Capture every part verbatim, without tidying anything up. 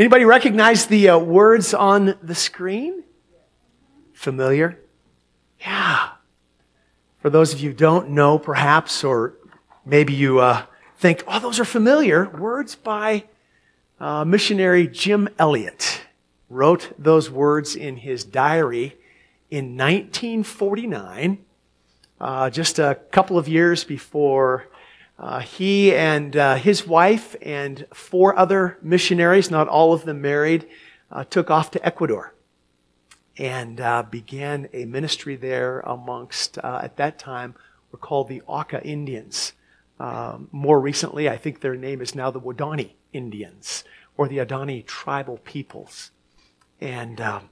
Anybody recognize the uh, words on the screen? Familiar? Yeah. For those of you who don't know, perhaps, or maybe you uh, think, oh, those are familiar, words by uh, missionary Jim Elliot. Wrote those words in his diary in nineteen forty-nine, uh, just a couple of years before uh, he and uh, his wife and four other missionaries, not all of them married, uh, took off to Ecuador and uh, began a ministry there amongst, uh, at that time, were called the Auca Indians. Um, more recently, I think their name is now the Waodani Indians, or the Adani tribal peoples. And um,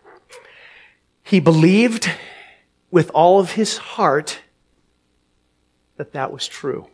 he believed with all of his heart that that was true.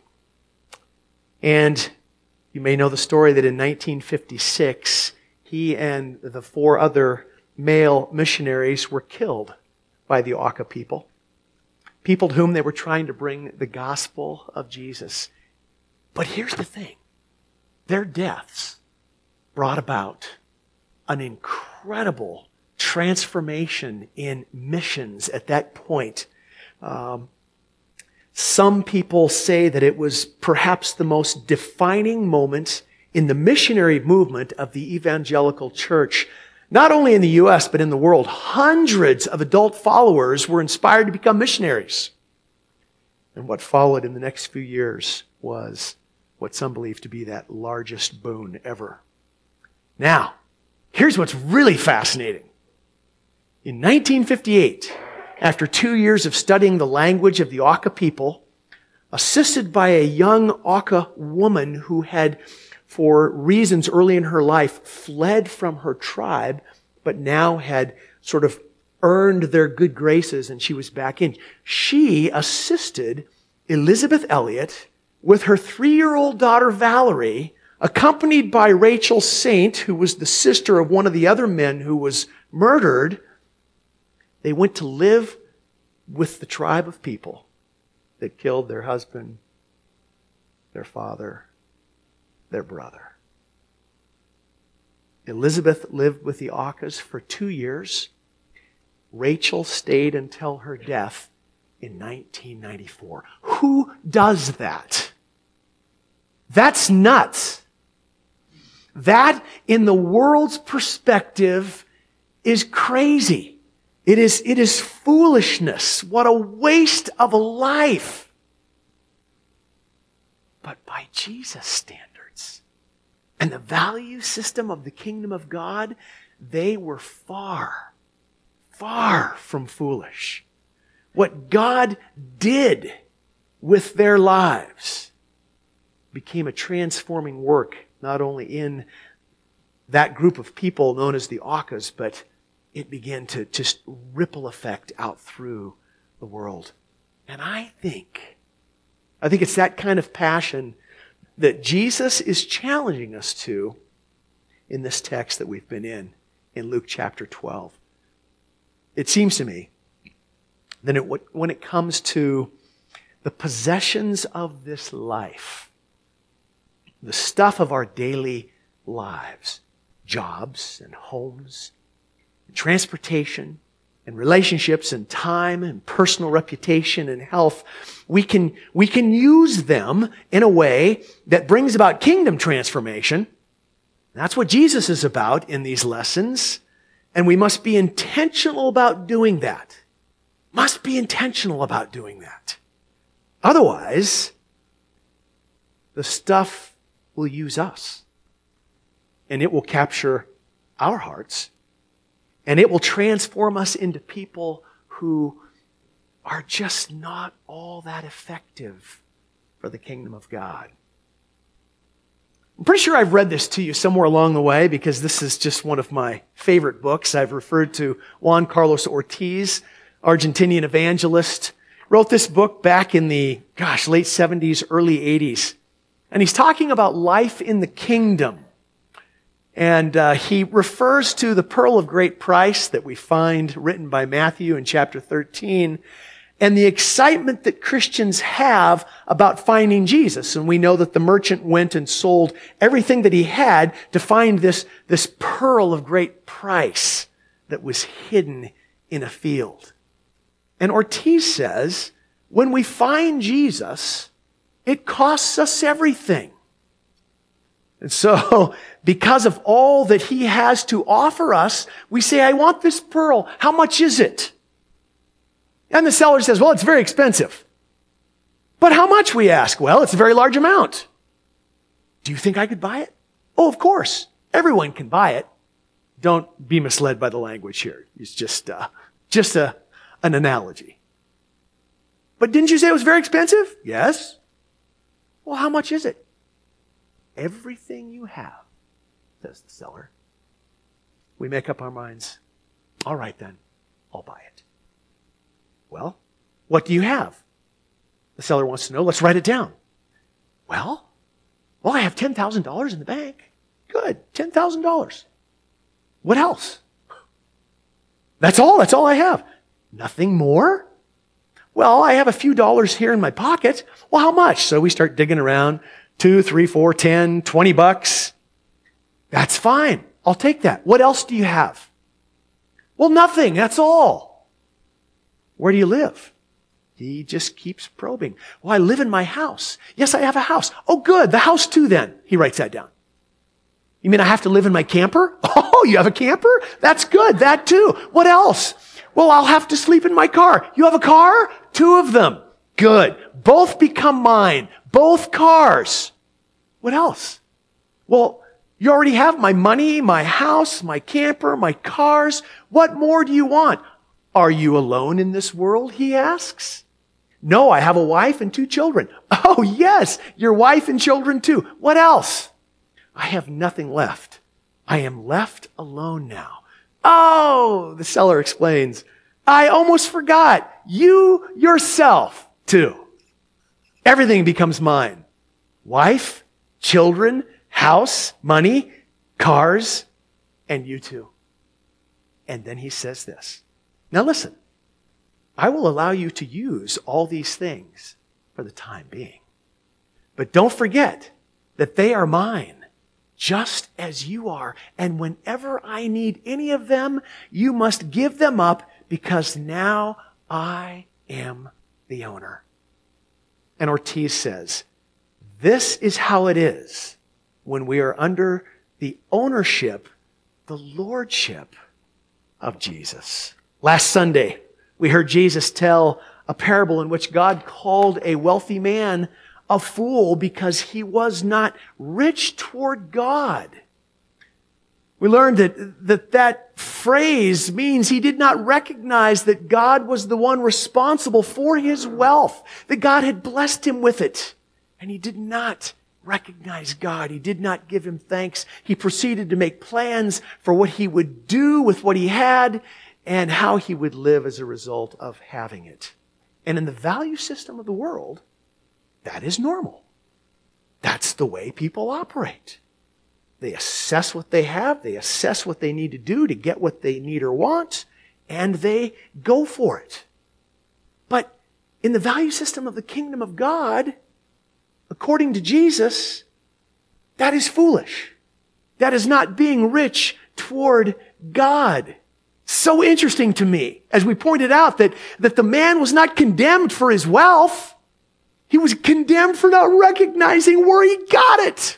And you may know the story that in nineteen fifty-six, he and the four other male missionaries were killed by the Auca people. People to whom they were trying to bring the gospel of Jesus. But here's the thing. Their deaths brought about an incredible transformation in missions at that point. Um, some people say that it was perhaps the most defining moment in the missionary movement of the evangelical church, not only in the U S, but in the world. Hundreds of adult followers were inspired to become missionaries. And what followed in the next few years was what some believe to be that largest boon ever. Now, here's what's really fascinating. In nineteen fifty-eight, after two years of studying the language of the Auca people, assisted by a young Auca woman who had, for reasons early in her life, fled from her tribe, but now had sort of earned their good graces and she was back in, she assisted Elizabeth Elliot with her three-year-old daughter Valerie, accompanied by Rachel Saint, who was the sister of one of the other men who was murdered. They went to live with the tribe of people that killed their husband, their father, their brother. Elizabeth lived with the Aucas for two years. Rachel stayed until her death in nineteen ninety-four. Who does that? That's nuts. That, in the world's perspective, is crazy. It is, it is foolishness. What a waste of a life. But by Jesus' standards and the value system of the kingdom of God, they were far, far from foolish. What God did with their lives became a transforming work, not only in that group of people known as the Aucas, but it began to just ripple effect out through the world. And I think, I think it's that kind of passion that Jesus is challenging us to in this text that we've been in, in Luke chapter twelve. It seems to me that it, when it comes to the possessions of this life, the stuff of our daily lives, jobs and homes, and transportation and relationships and time and personal reputation and health, we can, we can use them in a way that brings about kingdom transformation. That's what Jesus is about in these lessons. And we must be intentional about doing that. Must be intentional about doing that. Otherwise, the stuff will use us. And it will capture our hearts. And it will transform us into people who are just not all that effective for the kingdom of God. I'm pretty sure I've read this to you somewhere along the way because this is just one of my favorite books. I've referred to Juan Carlos Ortiz, Argentinian evangelist, wrote this book back in the, gosh, late seventies, early eighties. And he's talking about life in the kingdom. And uh, he refers to the pearl of great price that we find written by Matthew in chapter thirteen and the excitement that Christians have about finding Jesus. And we know that the merchant went and sold everything that he had to find this, this pearl of great price that was hidden in a field. And Ortiz says, when we find Jesus, it costs us everything. And so, because of all that he has to offer us, we say, I want this pearl. How much is it? And the seller says, well, it's very expensive. But how much, we ask? Well, it's a very large amount. Do you think I could buy it? Oh, of course. Everyone can buy it. Don't be misled by the language here. It's just, uh, just a, an analogy. But didn't you say it was very expensive? Yes. Well, how much is it? Everything you have, says the seller. We make up our minds. All right then, I'll buy it. Well, what do you have? The seller wants to know. Let's write it down. Well, well, I have ten thousand dollars in the bank. Good, ten thousand dollars. What else? That's all. That's all I have. Nothing more? Well, I have a few dollars here in my pocket. Well, how much? So we start digging around. Two, three, four, ten, twenty bucks. That's fine. I'll take that. What else do you have? Well, nothing. That's all. Where do you live? He just keeps probing. Well, I live in my house. Yes, I have a house. Oh, good. The house too then. He writes that down. You mean I have to live in my camper? Oh, you have a camper? That's good. That too. What else? Well, I'll have to sleep in my car. You have a car? Two of them. Good. Both become mine. Both cars. What else? Well, you already have my money, my house, my camper, my cars. What more do you want? Are you alone in this world? He asks. No, I have a wife and two children. Oh, yes, your wife and children too. What else? I have nothing left. I am left alone now. Oh, the seller explains. I almost forgot. You yourself too. Everything becomes mine. Wife, children, house, money, cars, and you too. And then he says this. Now listen, I will allow you to use all these things for the time being. But don't forget that they are mine, just as you are. And whenever I need any of them, you must give them up because now I am the owner. And Ortiz says, this is how it is when we are under the ownership, the lordship of Jesus. Last Sunday, we heard Jesus tell a parable in which God called a wealthy man a fool because he was not rich toward God. We learned that, that that phrase means he did not recognize that God was the one responsible for his wealth, that God had blessed him with it. And he did not recognize God. He did not give him thanks. He proceeded to make plans for what he would do with what he had and how he would live as a result of having it. And in the value system of the world, that is normal. That's the way people operate. They assess what they have, they assess what they need to do to get what they need or want, and they go for it. But in the value system of the kingdom of God, according to Jesus, that is foolish. That is not being rich toward God. So interesting to me, as we pointed out, that, that the man was not condemned for his wealth. He was condemned for not recognizing where he got it.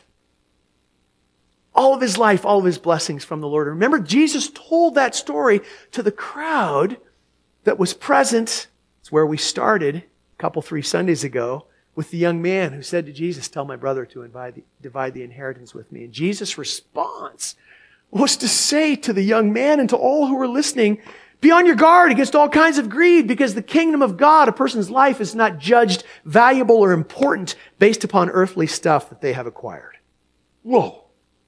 All of his life, all of his blessings from the Lord. Remember, Jesus told that story to the crowd that was present. It's where we started a couple, three Sundays ago with the young man who said to Jesus, tell my brother to divide the, divide the inheritance with me. And Jesus' response was to say to the young man and to all who were listening, be on your guard against all kinds of greed, because the kingdom of God, a person's life, is not judged valuable or important based upon earthly stuff that they have acquired. Whoa.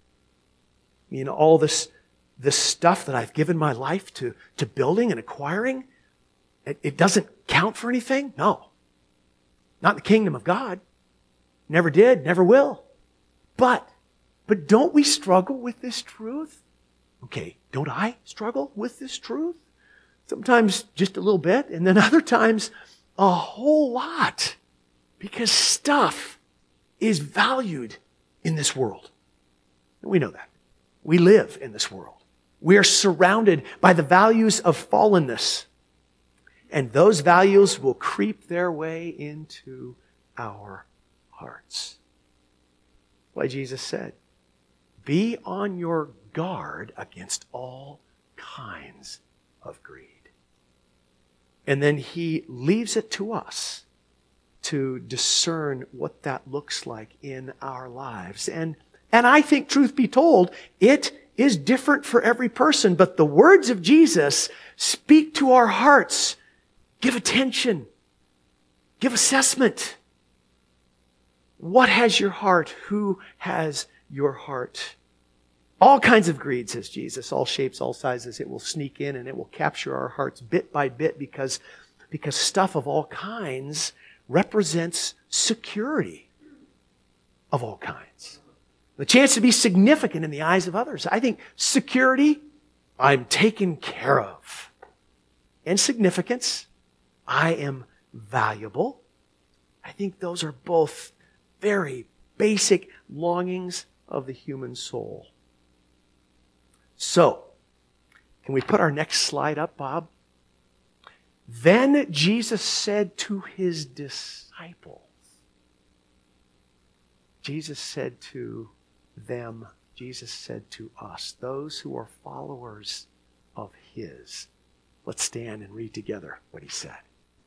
You know, all this, this stuff that I've given my life to, to building and acquiring, it, it doesn't count for anything? No. Not in the kingdom of God. Never did, never will. But, but don't we struggle with this truth? Okay, don't I struggle with this truth? Sometimes just a little bit, and then other times a whole lot because stuff is valued in this world. We know that. We live in this world. We are surrounded by the values of fallenness. And those values will creep their way into our hearts. Like Jesus said, be on your guard against all kinds of greed. And then he leaves it to us to discern what that looks like in our lives. And, and I think, truth be told, it is different for every person. But the words of Jesus speak to our hearts. Give attention. Give assessment. What has your heart? Who has your heart? All kinds of greed, says Jesus, all shapes, all sizes. It will sneak in and it will capture our hearts bit by bit because, because stuff of all kinds represents security of all kinds. The chance to be significant in the eyes of others. I think security, I'm taken care of. And significance, I am valuable. I think those are both very basic longings of the human soul. So, can we put our next slide up, Bob? Then Jesus said to his disciples, Jesus said to them, Jesus said to us, those who are followers of his. Let's stand and read together what he said.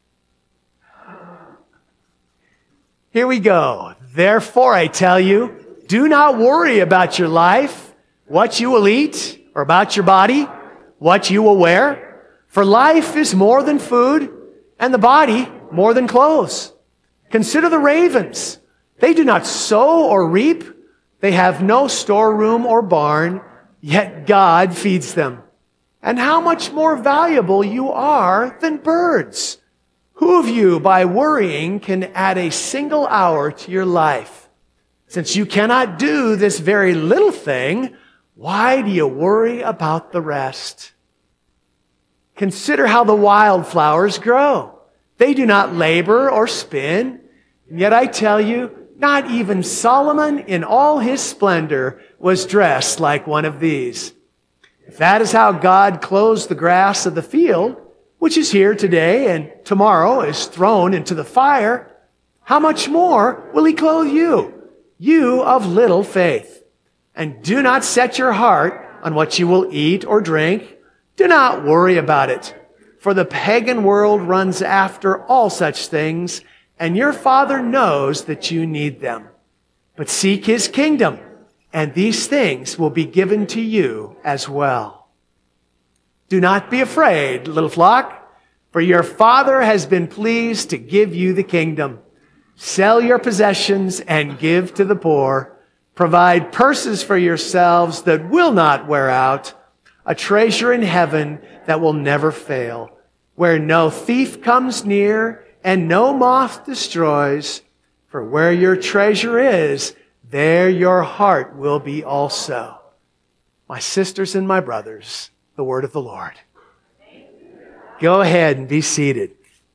Here we go. Therefore, I tell you, do not worry about your life, what you will eat, or about your body, what you will wear. For life is more than food, and the body more than clothes. Consider the ravens. They do not sow or reap. They have no storeroom or barn, yet God feeds them. And how much more valuable you are than birds. Who of you, by worrying, can add a single hour to your life? Since you cannot do this very little thing, why do you worry about the rest? Consider how the wildflowers grow. They do not labor or spin. And yet I tell you, not even Solomon in all his splendor was dressed like one of these. If that is how God clothes the grass of the field, which is here today and tomorrow is thrown into the fire, how much more will he clothe you, you of little faith? And do not set your heart on what you will eat or drink. Do not worry about it. For the pagan world runs after all such things, and your Father knows that you need them. But seek his kingdom, and these things will be given to you as well. Do not be afraid, little flock, for your Father has been pleased to give you the kingdom. Sell your possessions and give to the poor. Provide purses for yourselves that will not wear out, a treasure in heaven that will never fail, where no thief comes near and no moth destroys. For where your treasure is, there your heart will be also. My sisters and my brothers, the word of the Lord. Go ahead and be seated.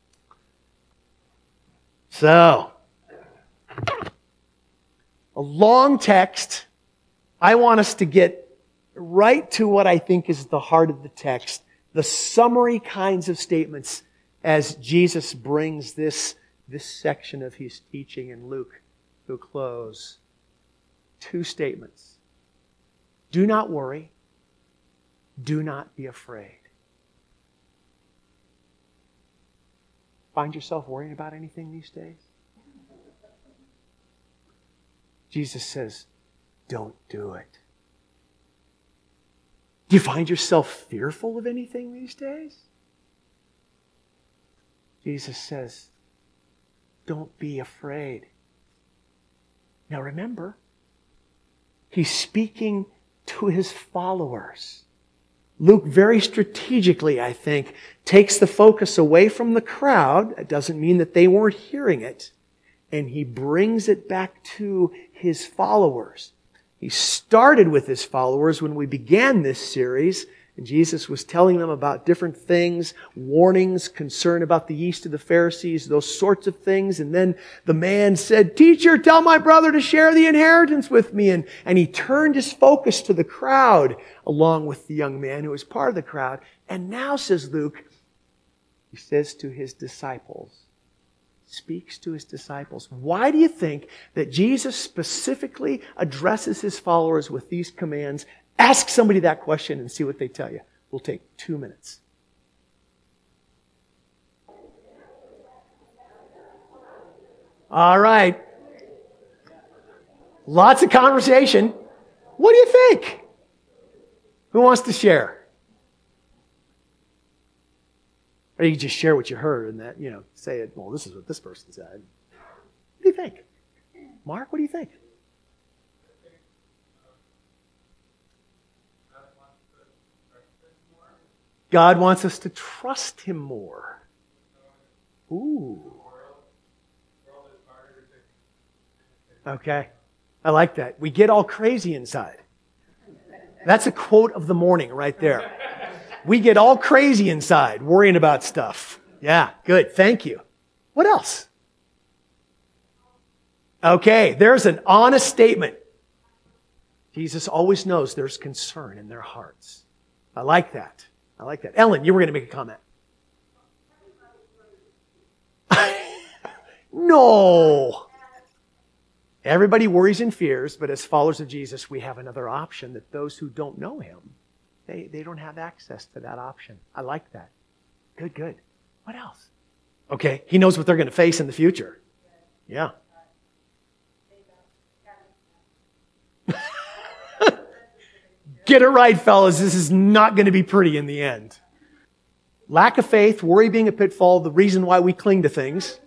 So, a long text. I want us to get right to what I think is the heart of the text. The summary kinds of statements as Jesus brings this, this section of his teaching in Luke to a close. Two statements. Do not worry. Do not be afraid. Find yourself worrying about anything these days? Jesus says, don't do it. Do you find yourself fearful of anything these days? Jesus says, don't be afraid. Now remember, he's speaking to his followers. Luke very strategically, I think, takes the focus away from the crowd. It doesn't mean that they weren't hearing it. And he brings it back to his followers. He started with his followers when we began this series, And Jesus was telling them about different things, warnings, concern about the yeast of the Pharisees, those sorts of things. And then the man said, "Teacher, tell my brother to share the inheritance with me." And, and he turned his focus to the crowd along with the young man who was part of the crowd. And now, says Luke, he says to his disciples, speaks to his disciples. Why do you think that Jesus specifically addresses his followers with these commands? Ask somebody that question and see what they tell you. We'll take two minutes. All right. Lots of conversation. What do you think? Who wants to share? Or you can just share what you heard and that, you know, say it, well, this is what this person said. What do you think? Mark, what do you think? God wants us to trust Him more. Ooh. Okay. I like that. We get all crazy inside. That's a quote of the morning right there. We get all crazy inside worrying about stuff. Yeah, good. Thank you. What else? Okay, there's an honest statement. Jesus always knows there's concern in their hearts. I like that. I like that. Ellen, you were going to make a comment. No. Everybody worries and fears, but as followers of Jesus, we have another option that those who don't know Him, they, they don't have access to that option. I like that. Good, good. What else? Okay, He knows what they're going to face in the future. Yeah. Get it right, fellas. This is not going to be pretty in the end. Lack of faith, worry being a pitfall, the reason why we cling to things.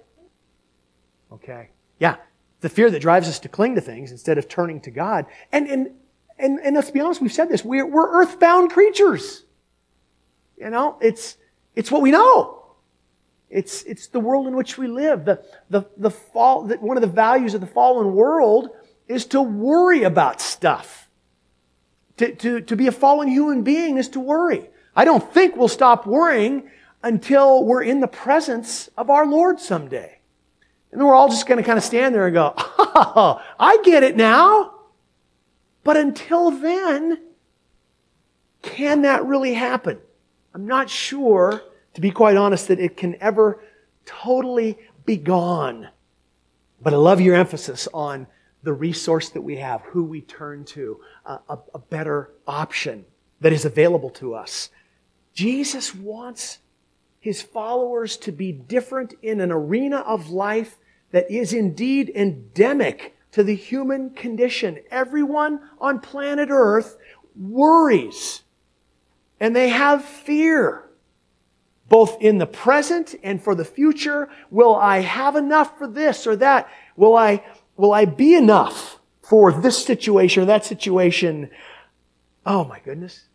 Okay. Yeah. The fear that drives us to cling to things instead of turning to God. And and and, and let's be honest, we've said this. We're, we're earthbound creatures. You know, it's it's what we know. It's it's the world in which we live. The the the fall that one of the values of the fallen world is to worry about stuff. To, to, to be a fallen human being is to worry. I don't think we'll stop worrying until we're in the presence of our Lord someday. And then we're all just going to kind of stand there and go, oh, I get it now. But until then, can that really happen? I'm not sure, to be quite honest, that it can ever totally be gone. But I love your emphasis on the resource that we have, who we turn to, uh, a, a better option that is available to us. Jesus wants His followers to be different in an arena of life that is indeed endemic to the human condition. Everyone on planet Earth worries, and they have fear, both in the present and for the future. Will I have enough for this or that? Will I Will I be enough for this situation or that situation? Oh my goodness.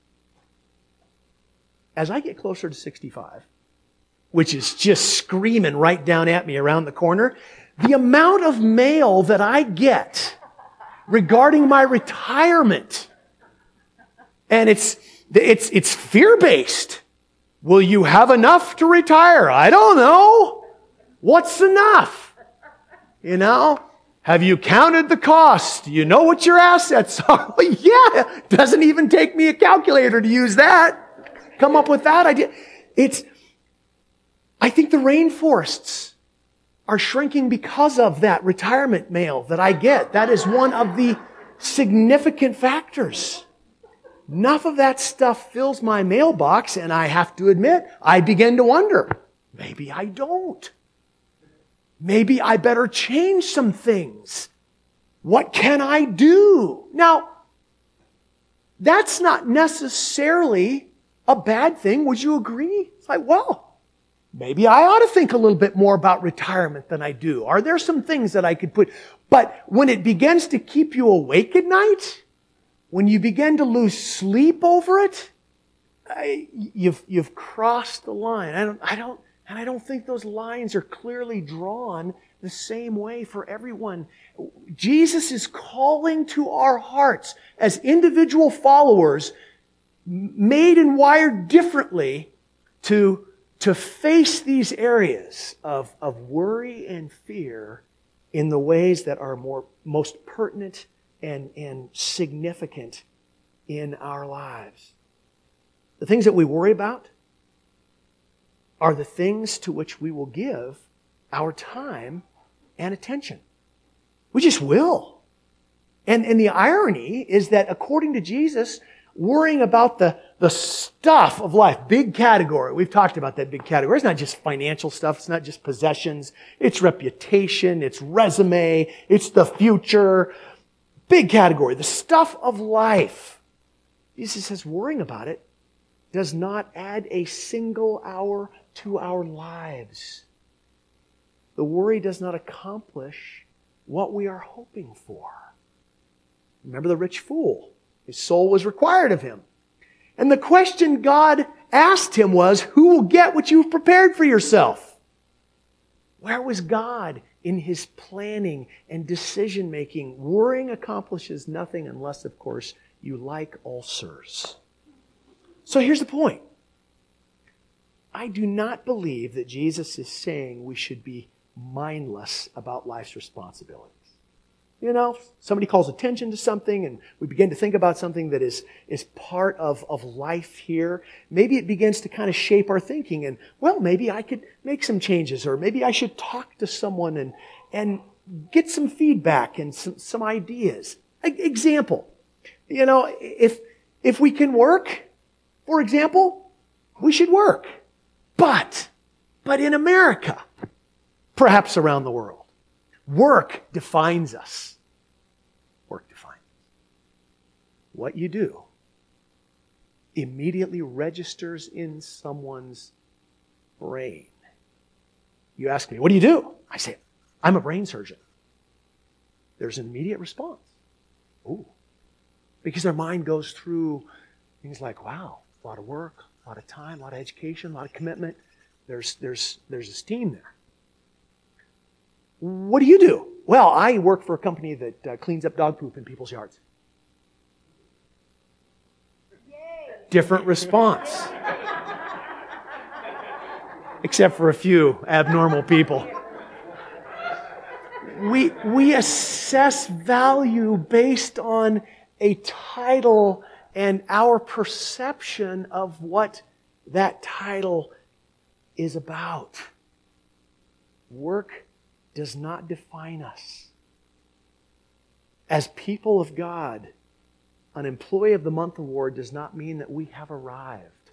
As I get closer to sixty-five, which is just screaming right down at me around the corner, the amount of mail that I get regarding my retirement, and it's, it's, it's fear-based. Will you have enough to retire? I don't know. What's enough? You know? Have you counted the cost? Do you know what your assets are? Well, yeah, doesn't even take me a calculator to use that. Come up with that idea. It's, I think the rainforests are shrinking because of that retirement mail that I get. That is one of the significant factors. Enough of that stuff fills my mailbox, and I have to admit, I begin to wonder, maybe I don't. Maybe I better change some things. What can I do? Now, that's not necessarily a bad thing. Would you agree? It's like, well, maybe I ought to think a little bit more about retirement than I do. Are there some things that I could put? But when it begins to keep you awake at night, when you begin to lose sleep over it, I, you've, you've crossed the line. I don't, I don't, And I don't think those lines are clearly drawn the same way for everyone. Jesus is calling to our hearts as individual followers made and wired differently to, to face these areas of, of worry and fear in the ways that are more most pertinent and, and significant in our lives. The things that we worry about are the things to which we will give our time and attention. We just will. And, and the irony is that according to Jesus, worrying about the, the stuff of life, big category, we've talked about that big category. It's not just financial stuff. It's not just possessions. It's reputation. It's resume. It's the future. Big category. The stuff of life. Jesus says worrying about it does not add a single hour to our lives. The worry does not accomplish what we are hoping for. Remember the rich fool. His soul was required of him. And the question God asked him was, who will get what you've prepared for yourself? Where was God in His planning and decision-making? Worrying accomplishes nothing unless, of course, you like ulcers. So here's the point. I do not believe that Jesus is saying we should be mindless about life's responsibilities. You know, somebody calls attention to something and we begin to think about something that is, is part of, of life here. Maybe it begins to kind of shape our thinking and, well, maybe I could make some changes or maybe I should talk to someone and, and get some feedback and some, some ideas. Example, you know, if, if we can work, for example, we should work. But, but in America, perhaps around the world, work defines us. Work defines us. What you do immediately registers in someone's brain. You ask me, what do you do? I say, I'm a brain surgeon. There's an immediate response. Ooh. Because their mind goes through things like, wow, a lot of work, a lot of time, a lot of education, a lot of commitment. There's, there's, there's esteem there. What do you do? Well, I work for a company that uh, cleans up dog poop in people's yards. Yay. Different response. Except for a few abnormal people. We, we assess value based on a title and our perception of what that title is about. Work does not define us. As people of God, an Employee of the Month award does not mean that we have arrived.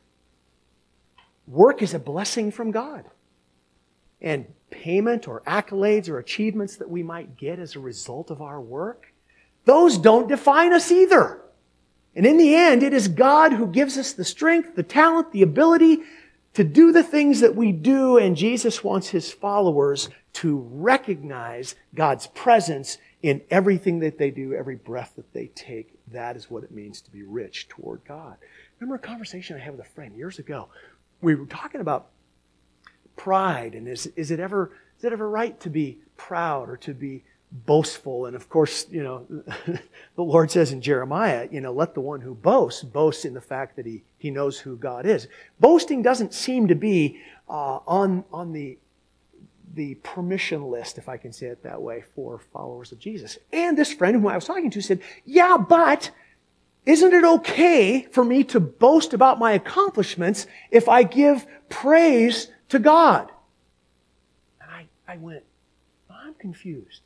Work is a blessing from God. And payment or accolades or achievements that we might get as a result of our work, those don't define us either. And in the end, it is God who gives us the strength, the talent, the ability to do the things that we do, and Jesus wants His followers to recognize God's presence in everything that they do, every breath that they take. That is what it means to be rich toward God. Remember a conversation I had with a friend years ago. We were talking about pride, and is, is it ever is it ever right to be proud or to be boastful? And of course, you know, the Lord says in Jeremiah, you know, let the one who boasts boast in the fact that he he knows who God is. Boasting doesn't seem to be uh, on on the the permission list, if I can say it that way, for followers of Jesus. And this friend whom I was talking to said, yeah, but isn't it okay for me to boast about my accomplishments if I give praise to God? And I, I went, I'm confused.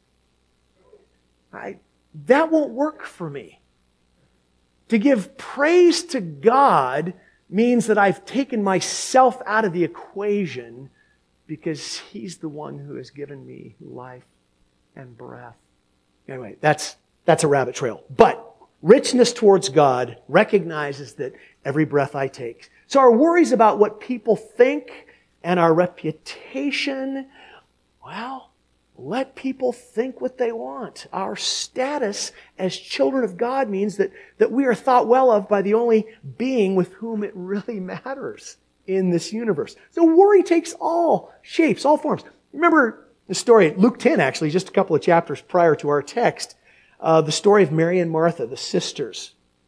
I, that won't work for me. To give praise to God means that I've taken myself out of the equation because He's the one who has given me life and breath. Anyway, that's, that's a rabbit trail. But richness towards God recognizes that every breath I take. So our worries about what people think and our reputation, well, let people think what they want. Our status as children of God means that, that we are thought well of by the only being with whom it really matters in this universe. So worry takes all shapes, all forms. Remember the story, Luke ten actually, just a couple of chapters prior to our text, uh, the story of Mary and Martha, the sisters.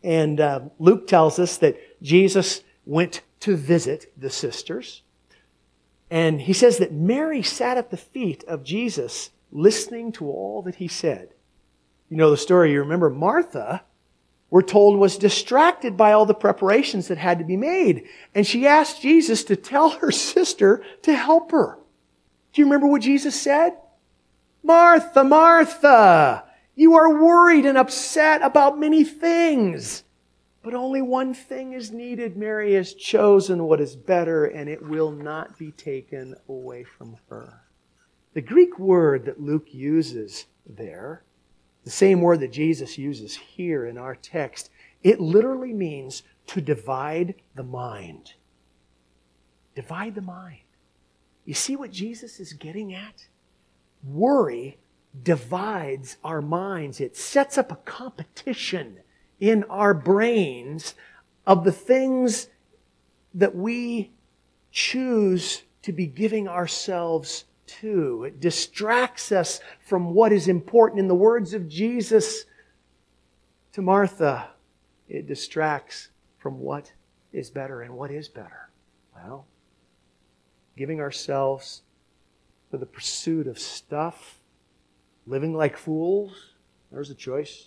And uh, Luke tells us that Jesus went to visit the sisters. And he says that Mary sat at the feet of Jesus listening to all that he said. You know the story. You remember Martha, we're told, was distracted by all the preparations that had to be made. And she asked Jesus to tell her sister to help her. Do you remember what Jesus said? Martha, Martha, you are worried and upset about many things. But only one thing is needed. Mary has chosen what is better, and it will not be taken away from her. The Greek word that Luke uses there, the same word that Jesus uses here in our text, it literally means to divide the mind. Divide the mind. You see what Jesus is getting at? Worry divides our minds. It sets up a competition in our brains of the things that we choose to be giving ourselves to. It distracts us from what is important. In the words of Jesus to Martha, it distracts from what is better. And what is better? Well, giving ourselves for the pursuit of stuff, living like fools, there's a choice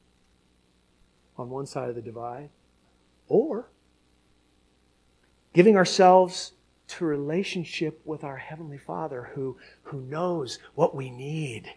on one side of the divide. Or giving ourselves to relationship with our Heavenly Father who, who knows what we need,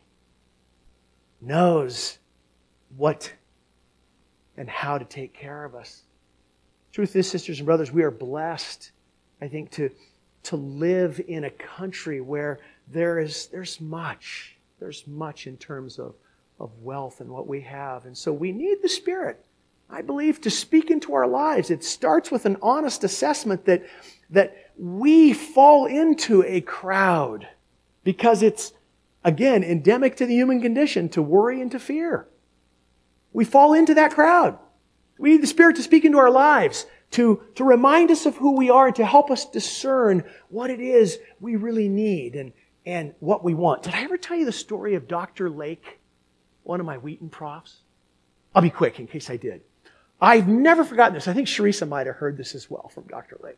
knows what and how to take care of us. Truth is, sisters and brothers, we are blessed, I think, to, to live in a country where there is there's much. There's much in terms of, of wealth and what we have. And so we need the Spirit, I believe, to speak into our lives. It starts with an honest assessment that, that we fall into a crowd because it's, again, endemic to the human condition to worry and to fear. We fall into that crowd. We need the Spirit to speak into our lives, to, to remind us of who we are and to help us discern what it is we really need and, and what we want. Did I ever tell you the story of Doctor Lake, one of my Wheaton profs? I'll be quick in case I did. I've never forgotten this. I think Sharissa might have heard this as well from Doctor Lake.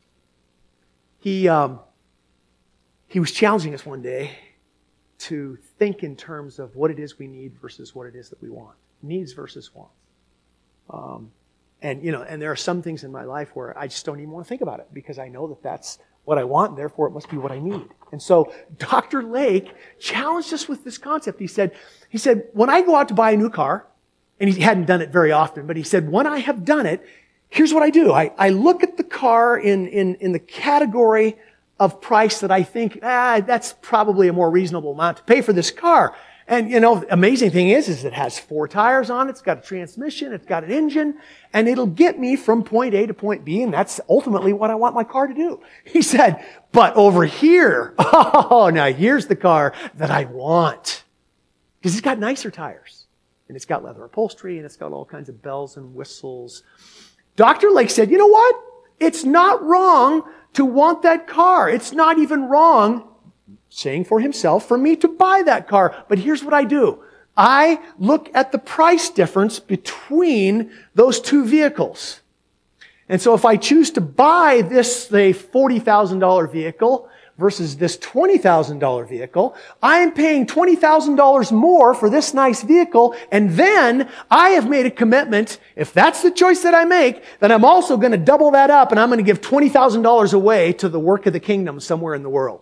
He, um, he was challenging us one day to think in terms of what it is we need versus what it is that we want. Needs versus wants. Um, and, you know, and there are some things in my life where I just don't even want to think about it because I know that that's what I want, and therefore it must be what I need. And so Doctor Lake challenged us with this concept. He said, he said, when I go out to buy a new car, and he hadn't done it very often, but he said, when I have done it, here's what I do. I, I look at the car in, in, in the category of price that I think, ah, that's probably a more reasonable amount to pay for this car. And, you know, the amazing thing is, is it has four tires on it, it's got a transmission, it's got an engine, and it'll get me from point A to point B, and that's ultimately what I want my car to do. He said, but over here, oh, now here's the car that I want. Because it's got nicer tires. And it's got leather upholstery, and it's got all kinds of bells and whistles. Doctor Lake said, you know what? It's not wrong to want that car. It's not even wrong, saying for himself, for me to buy that car. But here's what I do. I look at the price difference between those two vehicles. And so if I choose to buy this, say, forty thousand dollars vehicle versus this twenty thousand dollars vehicle, I am paying twenty thousand dollars more for this nice vehicle, and then I have made a commitment, if that's the choice that I make, then I'm also going to double that up, and I'm going to give twenty thousand dollars away to the work of the kingdom somewhere in the world.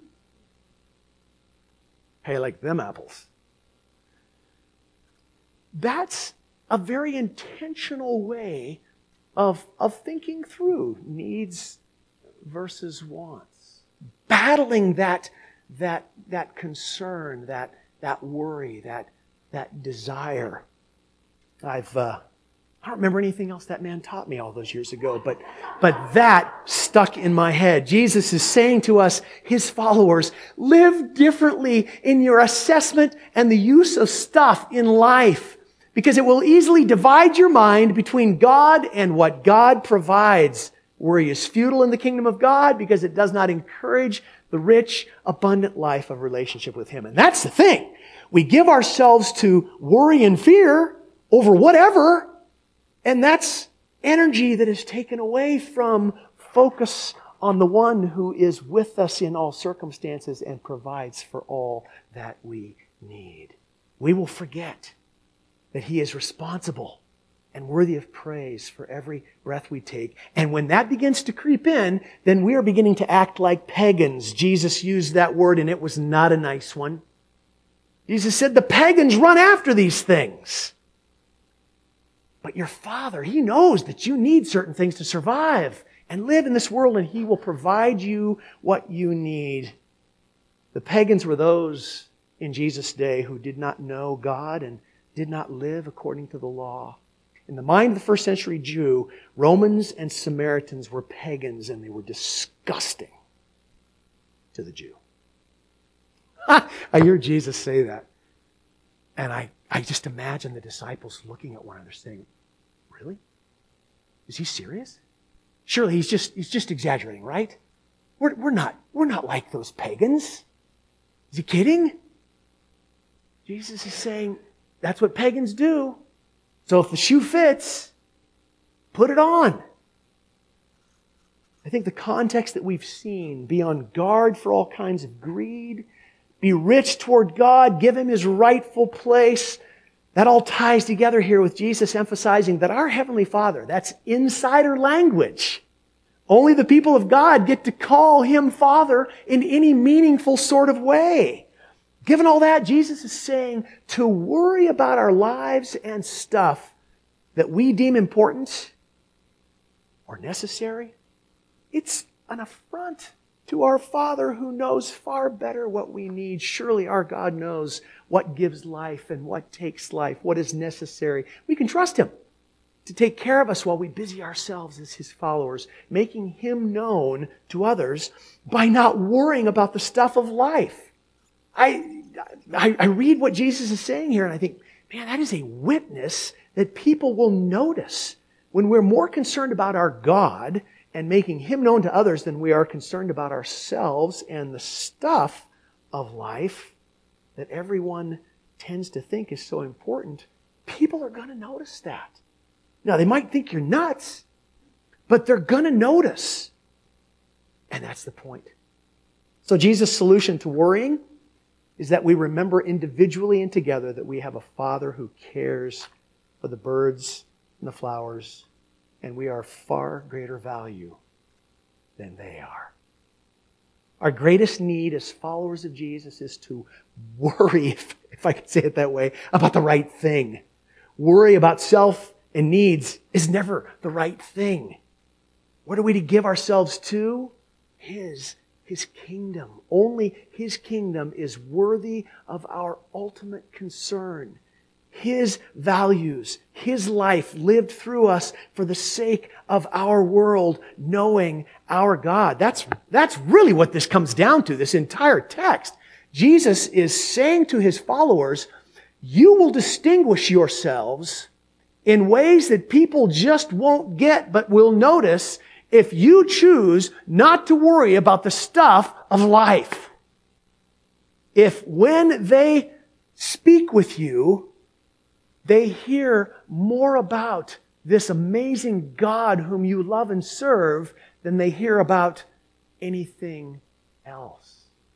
Hey, like them apples. That's a very intentional way of, of thinking through needs versus wants. Battling that, that, that concern, that, that worry, that, that desire. I've, uh, I don't remember anything else that man taught me all those years ago, but, but that stuck in my head. Jesus is saying to us, His followers, live differently in your assessment and the use of stuff in life, because it will easily divide your mind between God and what God provides. Worry is futile in the kingdom of God because it does not encourage the rich, abundant life of relationship with Him. And that's the thing. We give ourselves to worry and fear over whatever, And that's energy that is taken away from focus on the one who is with us in all circumstances and provides for all that we need. We will forget that He is responsible and worthy of praise for every breath we take. And when that begins to creep in, then we are beginning to act like pagans. Jesus used that word, and it was not a nice one. Jesus said, the pagans run after these things. But your Father, He knows that you need certain things to survive and live in this world, and He will provide you what you need. The pagans were those in Jesus' day who did not know God and did not live according to the law. In the mind of the first century Jew, Romans and Samaritans were pagans, and they were disgusting to the Jew. I hear Jesus say that. And I, I just imagine the disciples looking at one another saying, really? Is He serious? Surely he's just, he's just exaggerating, right? We're, we're not, we're not like those pagans. Is He kidding? Jesus is saying, that's what pagans do. So if the shoe fits, put it on. I think the context that we've seen, be on guard for all kinds of greed, be rich toward God, give Him His rightful place, that all ties together here with Jesus emphasizing that our Heavenly Father, that's insider language. Only the people of God get to call Him Father in any meaningful sort of way. Given all that, Jesus is saying to worry about our lives and stuff that we deem important or necessary, it's an affront to our Father who knows far better what we need. Surely our God knows what gives life and what takes life, what is necessary. We can trust Him to take care of us while we busy ourselves as His followers, making Him known to others by not worrying about the stuff of life. I, I, I read what Jesus is saying here and I think, man, that is a witness that people will notice when we're more concerned about our God and making Him known to others than we are concerned about ourselves and the stuff of life that everyone tends to think is so important. People are going to notice that. Now, they might think you're nuts, but they're going to notice. And that's the point. So Jesus' solution to worrying is that we remember individually and together that we have a Father who cares for the birds and the flowers, and we are far greater value than they are. Our greatest need as followers of Jesus is to worry, if, if I could say it that way, about the right thing. Worry about self and needs is never the right thing. What are we to give ourselves to? His His kingdom. Only His kingdom is worthy of our ultimate concern. His values, His life lived through us for the sake of our world, knowing our God. That's, that's really what this comes down to, this entire text. Jesus is saying to His followers, you will distinguish yourselves in ways that people just won't get but will notice if you choose not to worry about the stuff of life. If when they speak with you, they hear more about this amazing God whom you love and serve than they hear about anything else.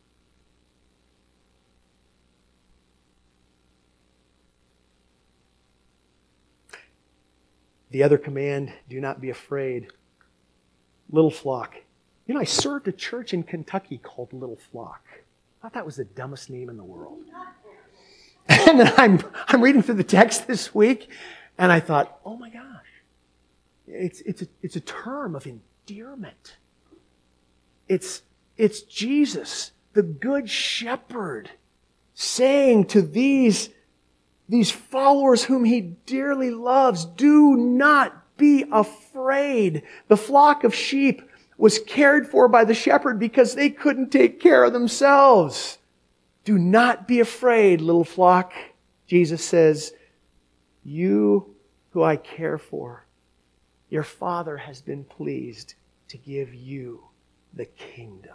The other command, do not be afraid. Little Flock. You know, I served a church in Kentucky called Little Flock. I thought that was the dumbest name in the world. And then I'm, I'm reading through the text this week, and I thought, oh my gosh, it's, it's, a, it's a term of endearment. It's, it's Jesus, the Good Shepherd, saying to these, these followers whom He dearly loves, do not be afraid. The flock of sheep was cared for by the shepherd because they couldn't take care of themselves. Do not be afraid, little flock. Jesus says, you who I care for, your Father has been pleased to give you the kingdom.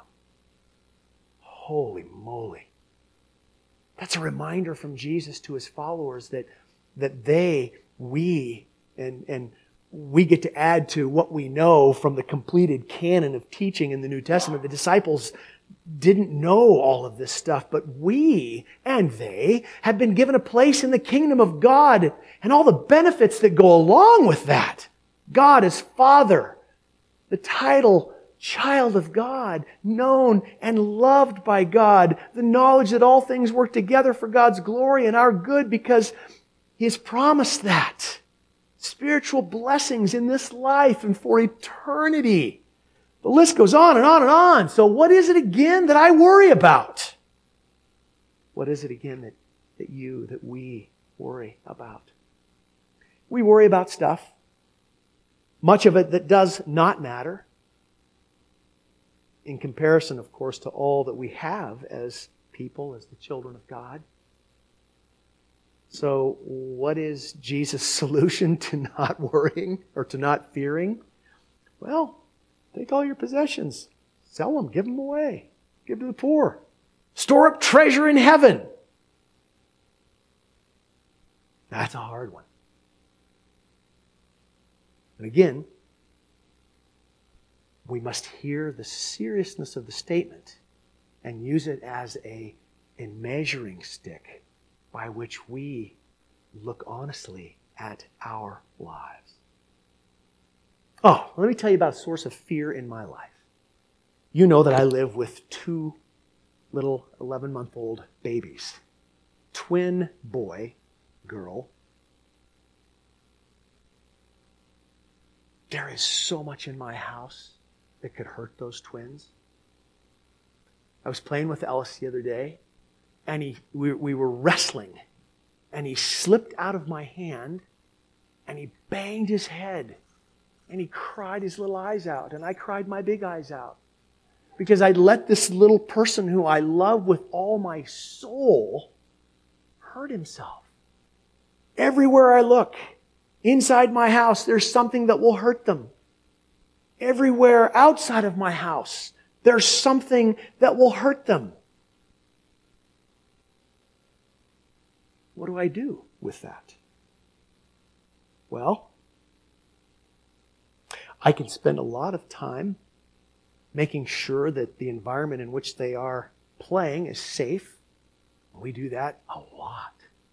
Holy moly. That's a reminder from Jesus to His followers that, that they, we, and, and we get to add to what we know from the completed canon of teaching in the New Testament. The disciples didn't know all of this stuff, but we and they have been given a place in the kingdom of God and all the benefits that go along with that. God as Father, the title child of God, known and loved by God, the knowledge that all things work together for God's glory and our good because He has promised that. Spiritual blessings in this life and for eternity. The list goes on and on and on. So what is it again that I worry about? What is it again that, that you, that we worry about? We worry about stuff. Much of it that does not matter. In comparison, of course, to all that we have as people, as the children of God. So what is Jesus' solution to not worrying or to not fearing? Well, take all your possessions, sell them, give them away, give to the poor. Store up treasure in heaven. That's a hard one. And again, we must hear the seriousness of the statement and use it as a, a measuring stick by which we look honestly at our lives. Oh, let me tell you about a source of fear in my life. You know that I live with two little eleven-month-old babies. Twin boy, girl. There is so much in my house that could hurt those twins. I was playing with Ellis the other day, and he we, we were wrestling, and he slipped out of my hand, and he banged his head, and he cried his little eyes out, and I cried my big eyes out. Because I let this little person who I love with all my soul hurt himself. Everywhere I look, inside my house, there's something that will hurt them. Everywhere outside of my house, there's something that will hurt them. What do I do with that? Well, I can spend a lot of time making sure that the environment in which they are playing is safe. We do that a lot.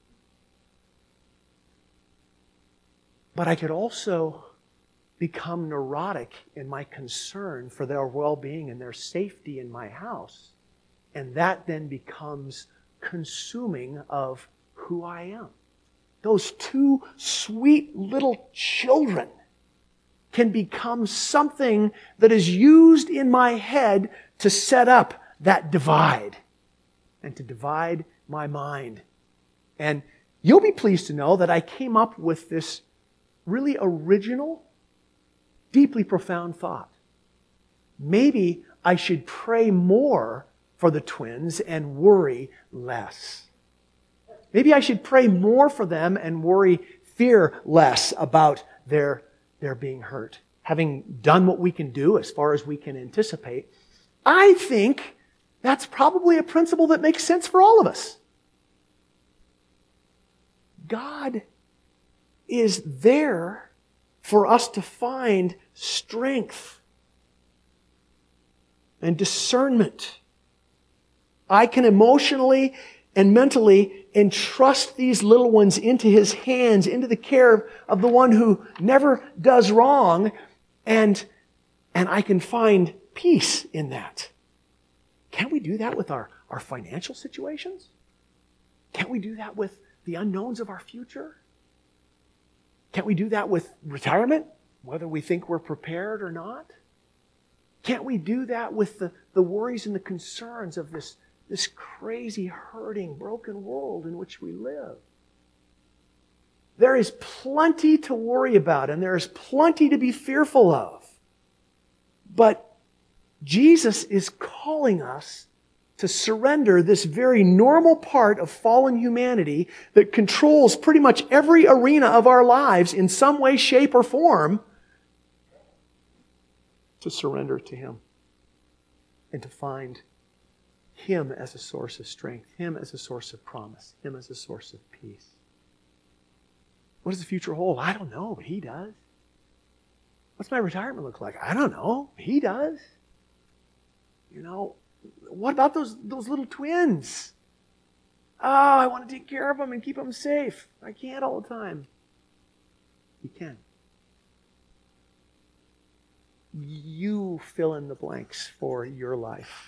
But I could also become neurotic in my concern for their well-being and their safety in my house. And that then becomes consuming of who I am. Those two sweet little children can become something that is used in my head to set up that divide and to divide my mind. And you'll be pleased to know that I came up with this really original, deeply profound thought. Maybe I should pray more for the twins and worry less. Maybe I should pray more for them and worry, fear less about their, their being hurt. Having done what we can do as far as we can anticipate, I think that's probably a principle that makes sense for all of us. God is there for us to find strength and discernment. I can emotionally and mentally entrust these little ones into His hands, into the care of the one who never does wrong, and, and I can find peace in that. Can't we do that with our, our financial situations? Can't we do that with the unknowns of our future? Can't we do that with retirement, whether we think we're prepared or not? Can't we do that with the, the worries and the concerns of this, this crazy, hurting, broken world in which we live? There is plenty to worry about, and there is plenty to be fearful of. But Jesus is calling us to surrender this very normal part of fallen humanity that controls pretty much every arena of our lives in some way, shape, or form, to surrender to Him and to find Him as a source of strength, Him as a source of promise, Him as a source of peace. What does the future hold? I don't know, but He does. What's my retirement look like? I don't know. He does. You know, what about those, those little twins? Oh, I want to take care of them and keep them safe. I can't all the time. You can. You fill in the blanks for your life.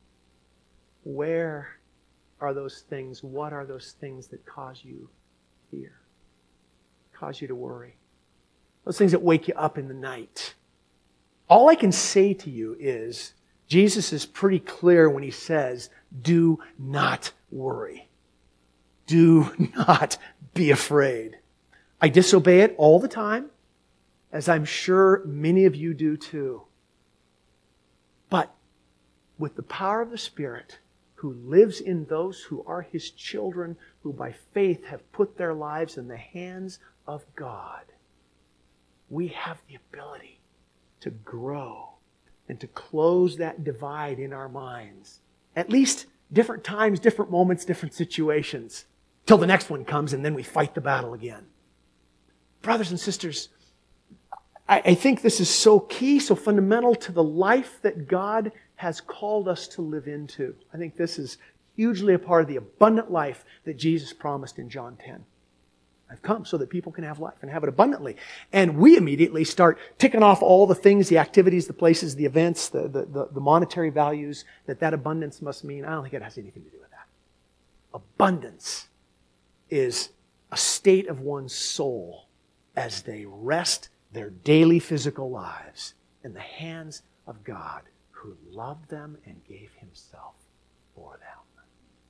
Where are those things? What are those things that cause you fear? Cause you to worry? Those things that wake you up in the night. All I can say to you is, Jesus is pretty clear when he says, do not worry. Do not be afraid. I disobey it all the time, as I'm sure many of you do too. But with the power of the Spirit, who lives in those who are His children, who by faith have put their lives in the hands of God, we have the ability to grow and to close that divide in our minds. At least different times, different moments, different situations, till the next one comes and then we fight the battle again. Brothers and sisters, I, I think this is so key, so fundamental to the life that God has called us to live into. I think this is hugely a part of the abundant life that Jesus promised in John ten. I've come so that people can have life and have it abundantly. And we immediately start ticking off all the things, the activities, the places, the events, the, the, the, the monetary values that that abundance must mean. I don't think it has anything to do with that. Abundance is a state of one's soul as they rest their daily physical lives in the hands of God, who loved them and gave Himself for them.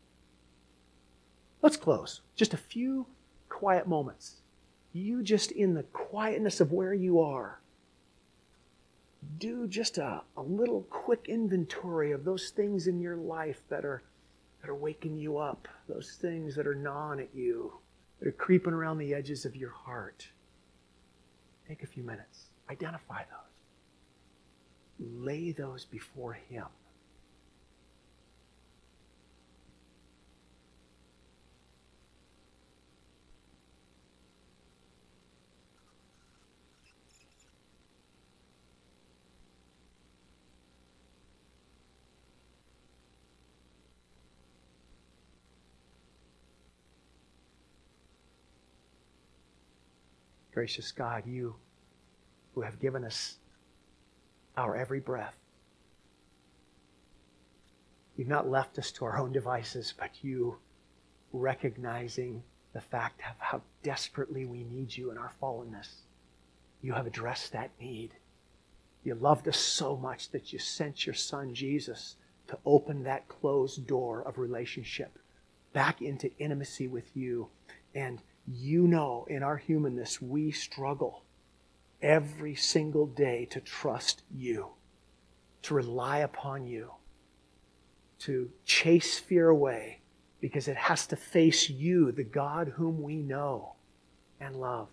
Let's close. Just a few quiet moments. You just in the quietness of where you are, do just a, a little quick inventory of those things in your life that are, that are waking you up, those things that are gnawing at you, that are creeping around the edges of your heart. Take a few minutes. Identify those. Lay those before Him. Gracious God, You who have given us our every breath. You've not left us to our own devices, but You, recognizing the fact of how desperately we need You in our fallenness, You have addressed that need. You loved us so much that You sent Your Son, Jesus, to open that closed door of relationship back into intimacy with You. And You know, in our humanness, we struggle every single day to trust You, to rely upon You, to chase fear away, because it has to face You, the God whom we know and love.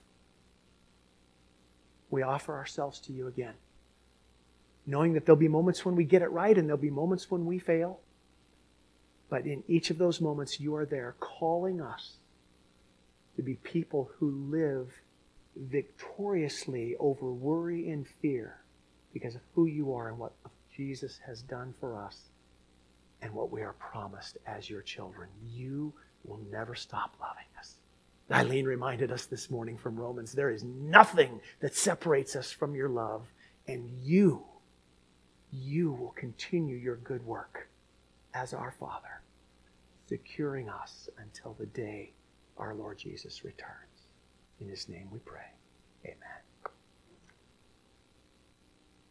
We offer ourselves to You again, knowing that there'll be moments when we get it right and there'll be moments when we fail. But in each of those moments, You are there calling us to be people who live victoriously over worry and fear because of who You are and what Jesus has done for us and what we are promised as Your children. You will never stop loving us. Eileen reminded us this morning from Romans, there is nothing that separates us from Your love, and You, You will continue Your good work as our Father, securing us until the day our Lord Jesus returns. In His name we pray. Amen.